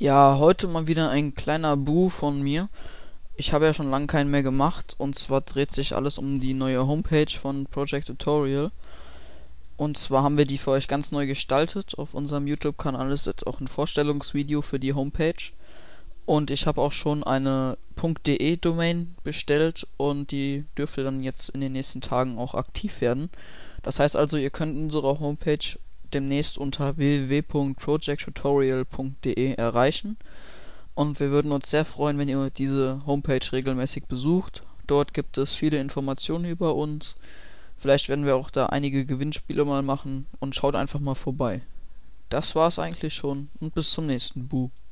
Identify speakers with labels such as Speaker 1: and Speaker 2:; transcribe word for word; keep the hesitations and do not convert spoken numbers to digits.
Speaker 1: Ja, heute mal wieder ein kleiner Bu von mir. Ich habe ja schon lange keinen mehr gemacht und zwar dreht sich alles um die neue Homepage von Project Tutorial. Und zwar haben wir die für euch ganz neu gestaltet. Auf unserem YouTube-Kanal ist jetzt auch ein Vorstellungsvideo für die Homepage. Und ich habe auch schon eine .de-Domain bestellt und die dürfte dann jetzt in den nächsten Tagen auch aktiv werden. Das heißt also, ihr könnt unsere Homepage demnächst unter w w w punkt project tutorial punkt de erreichen. Und wir würden uns sehr freuen, wenn ihr diese Homepage regelmäßig besucht. Dort gibt es viele Informationen über uns. Vielleicht werden wir auch da einige Gewinnspiele mal machen und schaut einfach mal vorbei. Das war's eigentlich schon und bis zum nächsten Bu.